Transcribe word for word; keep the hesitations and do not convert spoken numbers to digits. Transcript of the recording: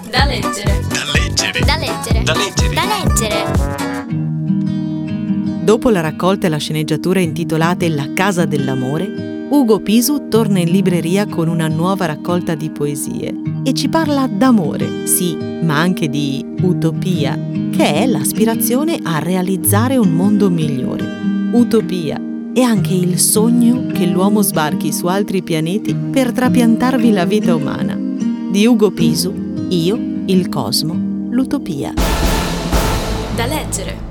Da leggere. Da leggere. Da leggere. Da leggere. Da leggere. Dopo la raccolta e la sceneggiatura intitolate La casa dell'amore, Ugo Pisu torna in libreria con una nuova raccolta di poesie e ci parla d'amore, sì, ma anche di utopia, che è l'aspirazione a realizzare un mondo migliore. Utopia è anche il sogno che l'uomo sbarchi su altri pianeti per trapiantarvi la vita umana. Di Ugo Pisu, Io, il cosmo, l'utopia. Da leggere.